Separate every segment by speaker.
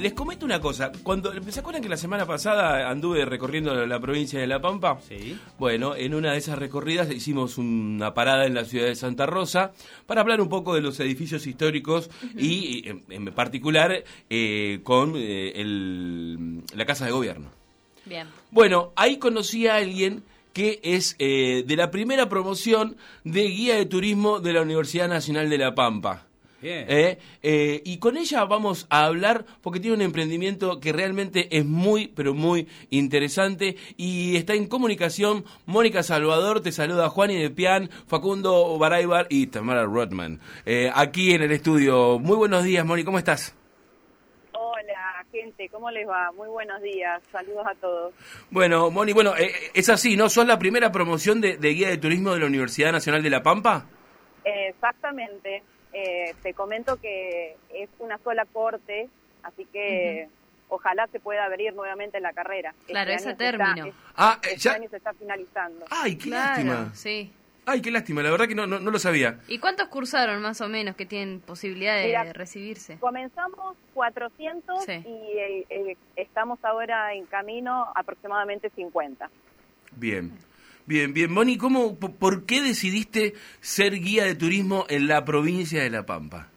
Speaker 1: les comento una cosa. ¿Se acuerdan que la semana pasada anduve recorriendo la provincia de La Pampa?
Speaker 2: Sí.
Speaker 1: Bueno, en una de esas recorridas hicimos una parada en la ciudad de Santa Rosa para hablar un poco de los edificios históricos y en particular con la Casa de Gobierno.
Speaker 3: Bien.
Speaker 1: Bueno, ahí conocí a alguien que es de la primera promoción de guía de turismo de la Universidad Nacional de La Pampa.
Speaker 2: Bien.
Speaker 1: Y con ella vamos a hablar porque tiene un emprendimiento que realmente es muy, pero muy interesante y está en comunicación. Mónica Salvador, te saluda Juani de Pian, Facundo Baraybar y Tamara Rothman. Aquí en el estudio. Muy buenos días, Moni, ¿cómo estás?
Speaker 4: Hola, gente, ¿cómo les va? Muy buenos días, saludos a todos.
Speaker 1: Bueno, Moni, es así, ¿no? ¿Sos la primera promoción de guía de turismo de la Universidad Nacional de La Pampa?
Speaker 4: Exactamente, te comento que es una sola corte, así que ojalá se pueda abrir nuevamente la carrera.
Speaker 3: Claro,
Speaker 4: este
Speaker 3: ese término.
Speaker 4: Este año se está finalizando.
Speaker 1: ¡Ay, qué
Speaker 3: Claro,
Speaker 1: lástima!
Speaker 3: sí.
Speaker 1: ¡Ay, qué lástima! La verdad que no lo sabía.
Speaker 3: ¿Y cuántos cursaron más o menos que tienen posibilidad de
Speaker 4: Mira,
Speaker 3: recibirse?
Speaker 4: Comenzamos 400
Speaker 3: Sí.
Speaker 4: y estamos ahora en camino aproximadamente 50.
Speaker 1: Bien. Moni, ¿por qué decidiste ser guía de turismo en la provincia de La Pampa?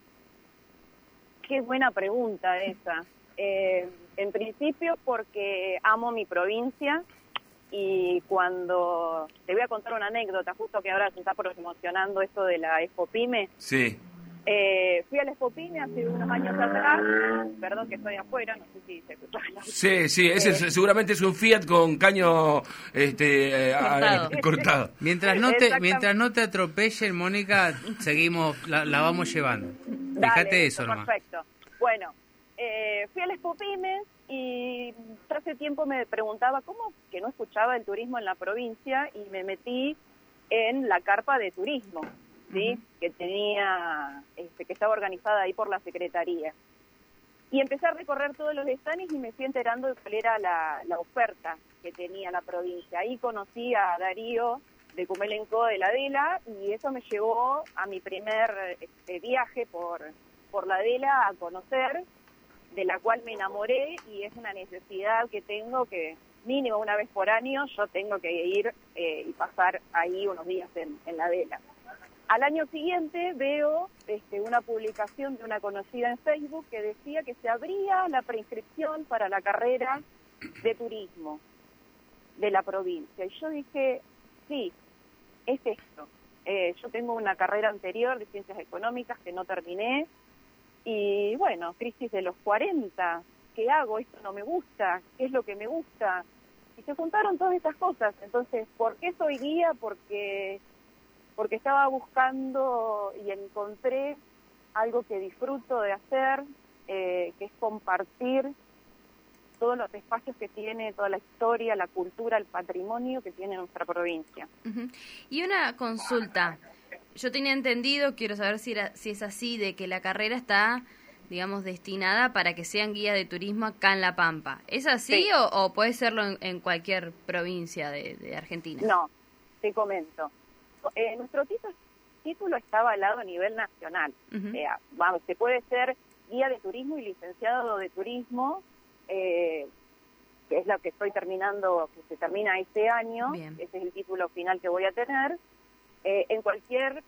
Speaker 4: Qué buena pregunta esa. En principio porque amo mi provincia y cuando... Te voy a contar una anécdota, justo que ahora se está promocionando esto de la Expopyme.
Speaker 1: Sí.
Speaker 4: Fui a la Expopyme hace unos años atrás, perdón que estoy afuera, no sé si se escucha.
Speaker 1: Sí, ese seguramente es un Fiat con caño cortado.
Speaker 2: Mientras no te atropellen, Mónica, seguimos, la vamos llevando. Fíjate
Speaker 4: Dale,
Speaker 2: eso nomás.
Speaker 4: Perfecto. Bueno, fui a la Expopyme y hace tiempo me preguntaba cómo que no escuchaba el turismo en la provincia y me metí en la carpa de turismo, ¿sí? Que tenía, que estaba organizada ahí por la Secretaría. Y empecé a recorrer todos los stands y me fui enterando de cuál era la oferta que tenía la provincia. Ahí conocí a Darío de Cumelenco de la Adela y eso me llevó a mi primer viaje por la Adela a conocer, de la cual me enamoré y es una necesidad que tengo que mínimo una vez por año yo tengo que ir y pasar ahí unos días en la Adela. Al año siguiente veo una publicación de una conocida en Facebook que decía que se abría la preinscripción para la carrera de turismo de la provincia. Y yo dije, sí, es esto. Yo tengo una carrera anterior de Ciencias Económicas que no terminé. Y bueno, crisis de los 40, ¿qué hago? Esto no me gusta, ¿qué es lo que me gusta? Y se juntaron todas estas cosas. Entonces, ¿por qué soy guía? Porque estaba buscando y encontré algo que disfruto de hacer, que es compartir todos los espacios que tiene, toda la historia, la cultura, el patrimonio que tiene nuestra provincia.
Speaker 3: Y una consulta. Yo tenía entendido, quiero saber si es así, de que la carrera está, digamos, destinada para que sean guías de turismo acá en La Pampa. ¿Es así
Speaker 4: Sí.
Speaker 3: o puede serlo en cualquier provincia de Argentina?
Speaker 4: No, te comento. Nuestro título está avalado a nivel nacional. Se puede ser guía de turismo y licenciado de turismo, que es lo que estoy terminando, que se termina este año.
Speaker 3: Bien.
Speaker 4: Ese es el título final que voy a tener. En cualquier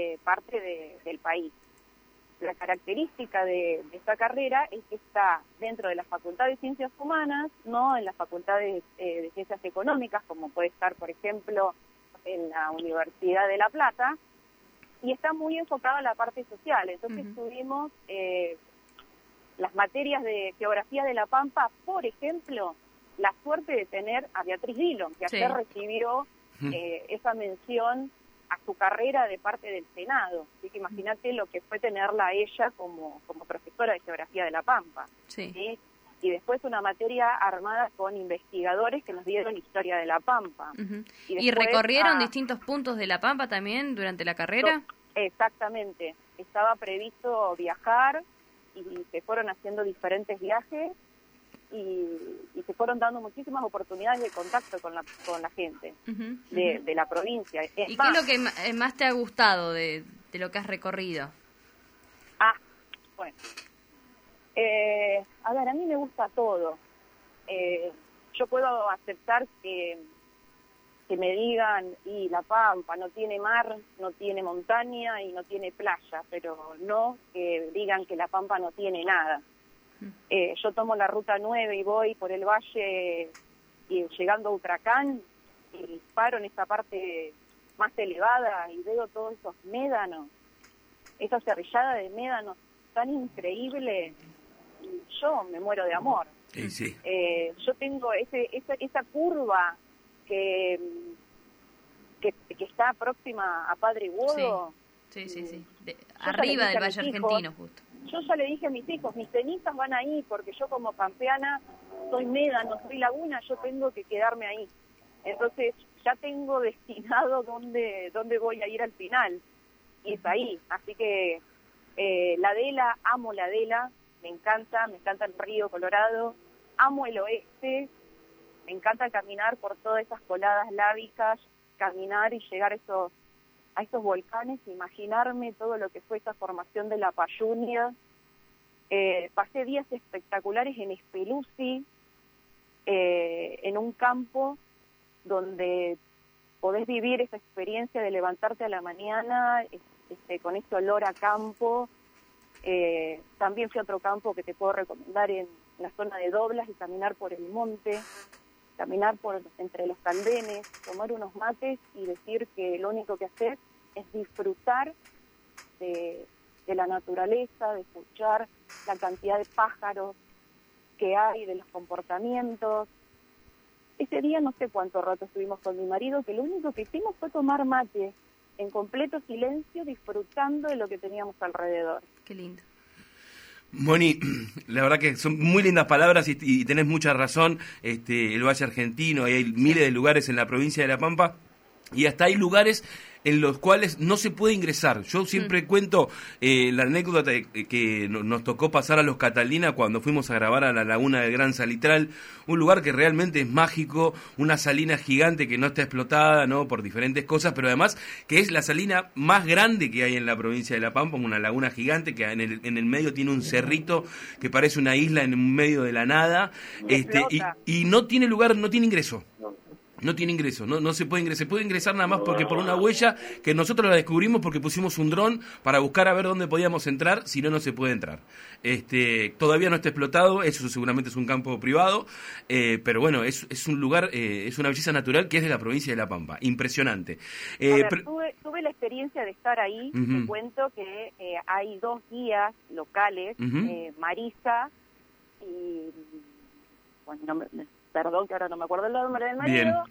Speaker 4: parte del país. La característica de esta carrera es que está dentro de la Facultad de Ciencias Humanas, no en las facultades de Ciencias Económicas, como puede estar, por ejemplo, en la Universidad de La Plata, y está muy enfocada a la parte social. Entonces tuvimos las materias de Geografía de La Pampa, por ejemplo, la suerte de tener a Beatriz Dillon, que ayer recibió esa mención a su carrera de parte del Senado. Así que imagínate lo que fue tenerla a ella como profesora de Geografía de La Pampa. ¿Sí? Y después una materia armada con investigadores que nos dieron historia de La Pampa.
Speaker 3: ¿Y recorrieron distintos puntos de La Pampa también durante la carrera?
Speaker 4: Exactamente. Estaba previsto viajar y se fueron haciendo diferentes viajes y se fueron dando muchísimas oportunidades de contacto con la gente de la provincia.
Speaker 3: ¿Y qué es lo que más te ha gustado de lo que has recorrido?
Speaker 4: Bueno, A ver, a mí me gusta todo. Yo puedo aceptar que me digan, y La Pampa no tiene mar, no tiene montaña y no tiene playa, pero no que digan que La Pampa no tiene nada. Yo tomo la ruta 9 y voy por el valle y llegando a Utracán y paro en esta parte más elevada y veo todos esos médanos, esa cerrillada de médanos tan increíble, yo me muero de amor.
Speaker 1: Sí.
Speaker 4: Yo tengo esa curva que está próxima a Padre Bodo.
Speaker 3: Sí. Arriba del Valle Argentino, justo.
Speaker 4: Yo ya le dije a mis hijos, mis cenizas van ahí, porque yo como pampeana soy médano, soy laguna, yo tengo que quedarme ahí. Entonces ya tengo destinado dónde voy a ir al final, y es ahí. Así que la Adela, amo la Adela, me encanta el río Colorado, amo el oeste, me encanta caminar por todas esas coladas lábicas, caminar y llegar a esos volcanes, imaginarme todo lo que fue esa formación de la Payunia. Pasé días espectaculares en Espeluzzi, en un campo donde podés vivir esa experiencia de levantarte a la mañana con ese olor a campo. También fui a otro campo que te puedo recomendar en la zona de Doblas y caminar por el monte, caminar entre los caldenes, tomar unos mates y decir que lo único que haces es disfrutar de la naturaleza, de escuchar la cantidad de pájaros que hay, de los comportamientos. Ese día no sé cuánto rato estuvimos con mi marido, que lo único que hicimos fue tomar mate en completo silencio, disfrutando de lo que teníamos alrededor.
Speaker 3: Qué lindo.
Speaker 1: Moni, la verdad que son muy lindas palabras y tenés mucha razón. El Valle Argentino, hay miles de lugares en la provincia de La Pampa y hasta hay lugares en los cuales no se puede ingresar. Yo siempre cuento la anécdota que nos tocó pasar a los Catalina cuando fuimos a grabar a la laguna del Gran Salitral, un lugar que realmente es mágico, una salina gigante que no está explotada, ¿no?, por diferentes cosas, pero además que es la salina más grande que hay en la provincia de La Pampa, una laguna gigante que en el medio tiene un cerrito que parece una isla en medio de la nada, y no tiene lugar, no tiene ingreso. No tiene ingreso, no se puede ingresar. Se puede ingresar nada más porque por una huella que nosotros la descubrimos porque pusimos un dron para buscar a ver dónde podíamos entrar, si no se puede entrar. Todavía no está explotado, eso seguramente es un campo privado, pero bueno, es un lugar, es una belleza natural que es de la provincia de La Pampa, impresionante.
Speaker 4: Tuve la experiencia de estar ahí, te cuento que hay 2 guías locales, Marisa y... bueno, perdón que ahora no me acuerdo el nombre del marido.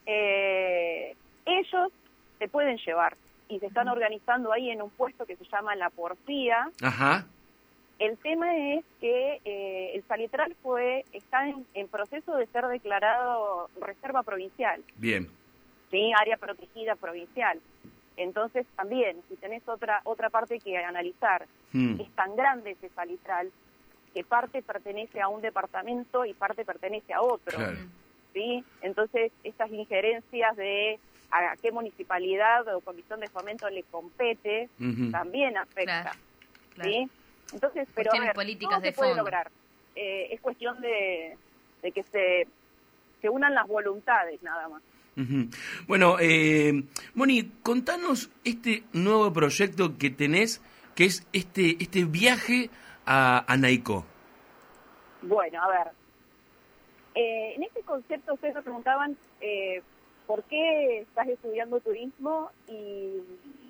Speaker 4: Ellos se pueden llevar y se están organizando ahí en un puesto que se llama La Porfía.
Speaker 1: Ajá.
Speaker 4: El tema es que el Salitral está en proceso de ser declarado reserva provincial.
Speaker 1: Bien.
Speaker 4: Sí, área protegida provincial. Entonces también, si tenés otra parte que analizar, es tan grande ese Salitral que parte pertenece a un departamento y parte pertenece a otro. Claro. ¿Sí? Entonces, estas injerencias de a qué municipalidad o comisión de fomento le compete, también afecta. Claro. ¿Sí? Entonces, pero a ver,
Speaker 3: políticas
Speaker 4: todo
Speaker 3: de
Speaker 4: se puede
Speaker 3: fondo.
Speaker 4: lograr. Es cuestión de que se unan las voluntades, nada más.
Speaker 1: Bueno, Moni, contanos este nuevo proyecto que tenés, que es este viaje a Naicó.
Speaker 4: Bueno, a ver, en este concepto ustedes me preguntaban por qué estás estudiando turismo y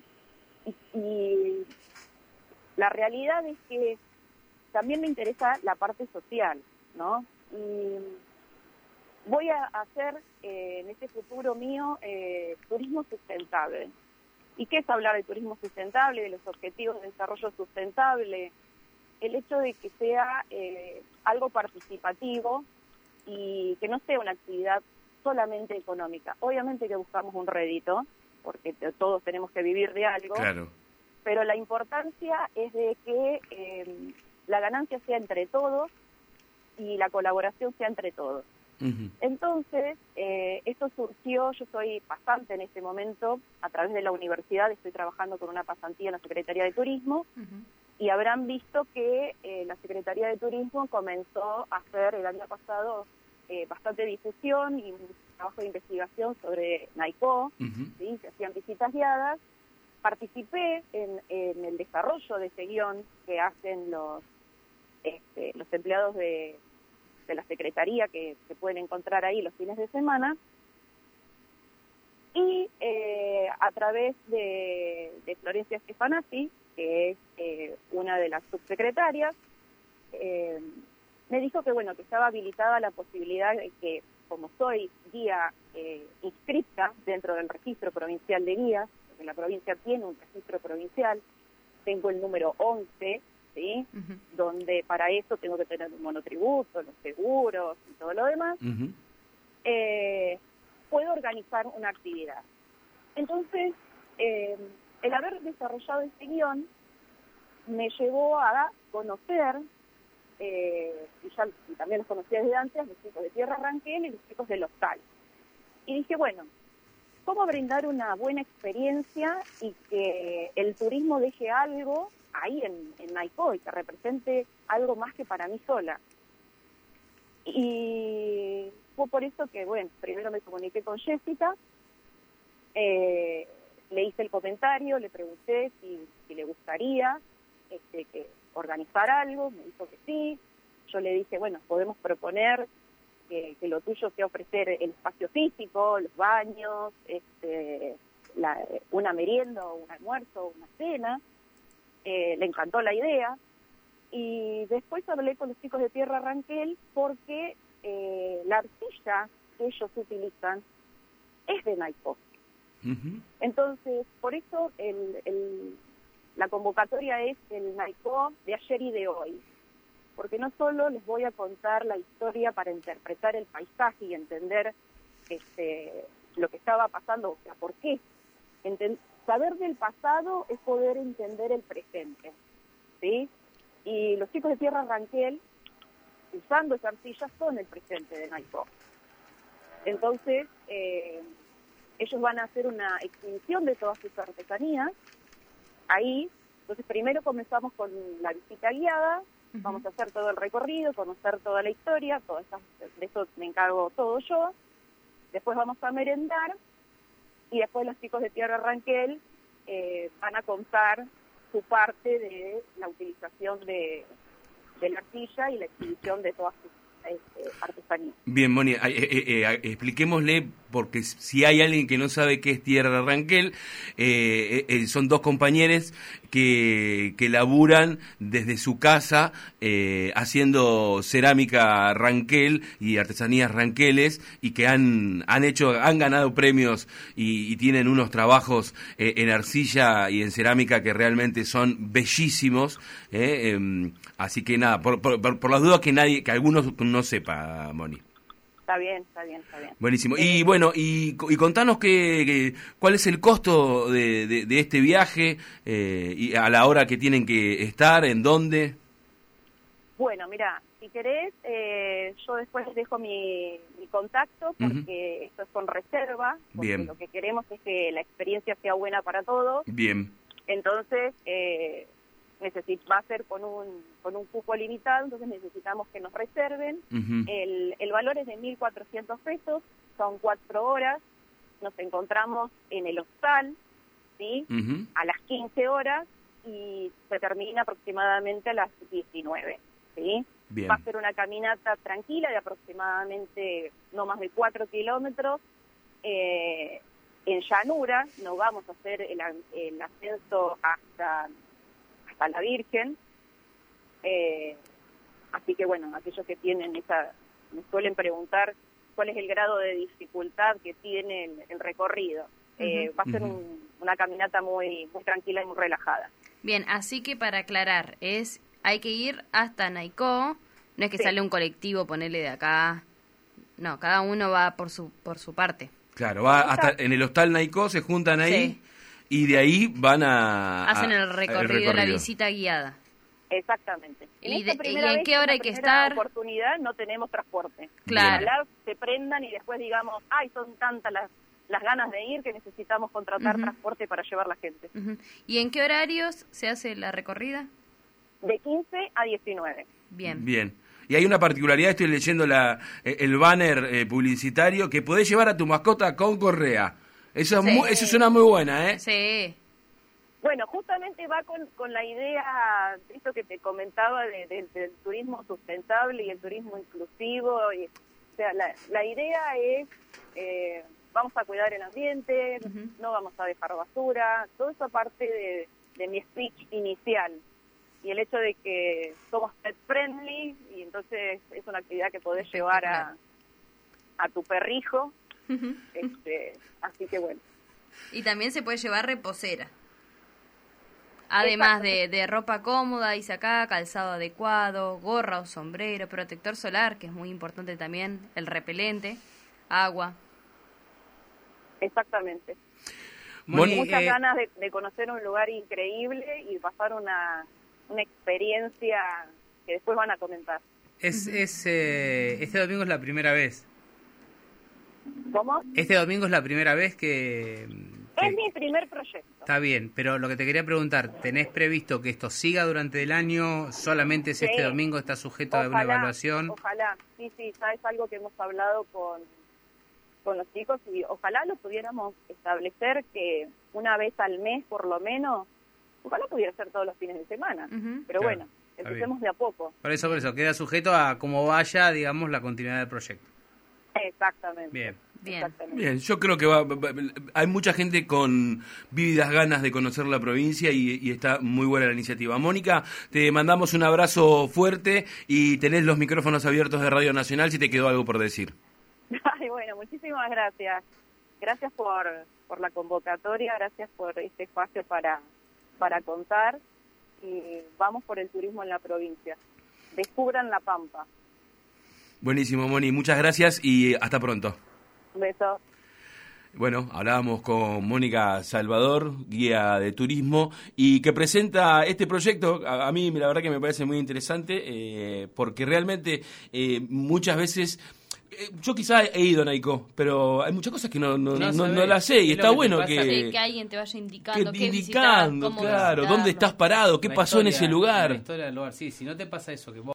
Speaker 4: la realidad es que también me interesa la parte social, ¿no? Y voy a hacer en este futuro mío turismo sustentable. ¿Y qué es hablar de turismo sustentable, de los objetivos de desarrollo sustentable? El hecho de que sea algo participativo y que no sea una actividad solamente económica. Obviamente que buscamos un rédito, porque todos tenemos que vivir de algo,
Speaker 1: claro,
Speaker 4: pero la importancia es de que la ganancia sea entre todos y la colaboración sea entre todos. Entonces, esto surgió, yo soy pasante en este momento, a través de la universidad estoy trabajando con una pasantía en la Secretaría de Turismo, y habrán visto que la Secretaría de Turismo comenzó a hacer el año pasado bastante difusión y un trabajo de investigación sobre Naicó, ¿sí? Se hacían visitas guiadas. Participé en el desarrollo de ese guión que hacen los empleados de la Secretaría que se pueden encontrar ahí los fines de semana. Y a través de Florencia Stefanasi, que es una de las subsecretarias, me dijo que bueno, que estaba habilitada la posibilidad de que, como soy guía inscripta dentro del registro provincial de guías, porque la provincia tiene un registro provincial, tengo el número 11, ¿sí? Donde para eso tengo que tener un monotributo, los seguros y todo lo demás, puedo organizar una actividad. Entonces, el haber desarrollado este guión me llevó a conocer, y también los conocía desde antes, los chicos de Tierra Ranquel y los chicos del Hostal. Y dije, bueno, ¿cómo brindar una buena experiencia y que el turismo deje algo ahí en Naicó y que represente algo más que para mí sola? Y fue por eso que, bueno, primero me comuniqué con Jessica, le hice el comentario, le pregunté si le gustaría que organizar algo, me dijo que sí. Yo le dije, bueno, podemos proponer que lo tuyo sea ofrecer el espacio físico, los baños, una merienda, o un almuerzo, o una cena. Le encantó la idea. Y después hablé con los chicos de Tierra Ranquel porque la arcilla que ellos utilizan es de Naicó. Entonces, por eso la convocatoria es el Naicó de ayer y de hoy. Porque no solo les voy a contar la historia para interpretar el paisaje y entender lo que estaba pasando, o sea, por qué. Saber del pasado es poder entender el presente, ¿sí? Y los chicos de Tierra Ranquel, usando esa arcilla, son el presente de Naicó. Entonces, ellos van a hacer una exhibición de todas sus artesanías ahí. Entonces, primero comenzamos con la visita guiada, vamos a hacer todo el recorrido, conocer toda la historia, de eso me encargo todo yo. Después vamos a merendar y después los chicos de Tierra Ranquel van a contar su parte de la utilización de la arcilla y la exhibición de todas sus artesanías.
Speaker 1: Bien, Moni, expliquémosle, porque si hay alguien que no sabe qué es Tierra Ranquel, son dos compañeros que laburan desde su casa haciendo cerámica Ranquel y artesanías ranqueles, y que han ganado premios y tienen unos trabajos en arcilla y en cerámica que realmente son bellísimos. Así que nada, por las dudas que algunos no sepa, Moni.
Speaker 4: Está bien.
Speaker 1: Buenísimo. Y bueno, y contanos cuál es el costo de este viaje y a la hora que tienen que estar, en dónde.
Speaker 4: Bueno, mira, si querés, yo después les dejo mi contacto, porque esto es con reserva, porque
Speaker 1: Bien.
Speaker 4: Lo que queremos es que la experiencia sea buena para todos.
Speaker 1: Bien.
Speaker 4: Entonces, va a ser con un cupo limitado, entonces necesitamos que nos reserven. El valor es de 1.400 pesos, son 4 horas, nos encontramos en el hostal, ¿sí? A las 15 horas y se termina aproximadamente a las 19, ¿sí?
Speaker 1: Bien.
Speaker 4: Va a ser una caminata tranquila de aproximadamente no más de 4 kilómetros, en llanura. No vamos a hacer el ascenso hasta la Virgen, así que bueno, aquellos que tienen me suelen preguntar cuál es el grado de dificultad que tiene el recorrido. Va a ser una caminata muy, muy tranquila y muy relajada.
Speaker 3: Bien, así que para aclarar, hay que ir hasta Naicó, no es que sale un colectivo, ponerle de acá, no, cada uno va por su parte.
Speaker 1: Claro, va hasta en el hostal Naicó, se juntan ahí. Sí. Y de ahí van
Speaker 3: hacen el recorrido, la visita guiada.
Speaker 4: Exactamente.
Speaker 3: ¿Y en qué hora hay que estar?
Speaker 4: Oportunidad no tenemos transporte.
Speaker 3: Claro.
Speaker 4: Ojalá se prendan y después digamos, son tantas las ganas de ir que necesitamos contratar transporte para llevar la gente.
Speaker 3: ¿Y en qué horarios se hace la recorrida?
Speaker 4: de 15 a 19.
Speaker 3: Bien.
Speaker 1: Bien. Y hay una particularidad, estoy leyendo el banner publicitario, que podés llevar a tu mascota con correa. Eso,
Speaker 3: Sí.
Speaker 1: eso suena muy buena, ¿eh?
Speaker 3: Sí.
Speaker 4: Bueno, justamente va con la idea, esto que te comentaba del turismo sustentable y el turismo inclusivo. Y, o sea, la idea es, vamos a cuidar el ambiente, no vamos a dejar basura, todo eso aparte de mi speech inicial. Y el hecho de que somos pet friendly, y entonces es una actividad que podés llevar a tu perrijo. Así que bueno.
Speaker 3: Y también se puede llevar reposera. Además de ropa cómoda, dice acá, calzado adecuado, gorra o sombrero, protector solar, que es muy importante también, el repelente, agua.
Speaker 4: Exactamente.
Speaker 1: Moni,
Speaker 4: Muchas ganas de conocer un lugar increíble y pasar una experiencia que después van a comentar.
Speaker 2: Este domingo es la primera vez.
Speaker 4: ¿Cómo?
Speaker 2: Este domingo es la primera vez que
Speaker 4: Es mi primer proyecto.
Speaker 2: Está bien, pero lo que te quería preguntar, ¿tenés previsto que esto siga durante el año? ¿Solamente es este domingo? ¿Está sujeto a una evaluación?
Speaker 4: Ojalá, sí, ya es algo que hemos hablado con los chicos y ojalá lo pudiéramos establecer que una vez al mes por lo menos, ojalá pudiera ser todos los fines de semana, pero
Speaker 2: Claro,
Speaker 4: bueno, empecemos de a poco.
Speaker 2: Por eso, queda sujeto a cómo vaya, digamos, la continuidad del proyecto.
Speaker 4: Exactamente.
Speaker 2: Bien.
Speaker 4: Exactamente.
Speaker 1: Bien, yo creo que hay mucha gente con vívidas ganas de conocer la provincia y está muy buena la iniciativa. Mónica, te mandamos un abrazo fuerte y tenés los micrófonos abiertos de Radio Nacional si te quedó algo por decir.
Speaker 4: Ay, bueno, muchísimas gracias. Gracias por la convocatoria, gracias por este espacio para contar y vamos por el turismo en la provincia. Descubran La Pampa.
Speaker 1: Buenísimo, Moni, muchas gracias y hasta pronto.
Speaker 4: Un beso.
Speaker 1: Bueno, hablábamos con Mónica Salvador, guía de turismo, y que presenta este proyecto. A mí la verdad que me parece muy interesante, porque realmente muchas veces... yo quizá he ido a Naicó, pero hay muchas cosas que no las sé, y está bueno
Speaker 3: Sí, que alguien te vaya indicando qué visitar,
Speaker 1: indicando,
Speaker 3: cómo
Speaker 1: claro,
Speaker 3: visitarlo.
Speaker 1: dónde estás parado, qué pasó en ese lugar.
Speaker 2: La historia del lugar, sí, si no te pasa eso, que vos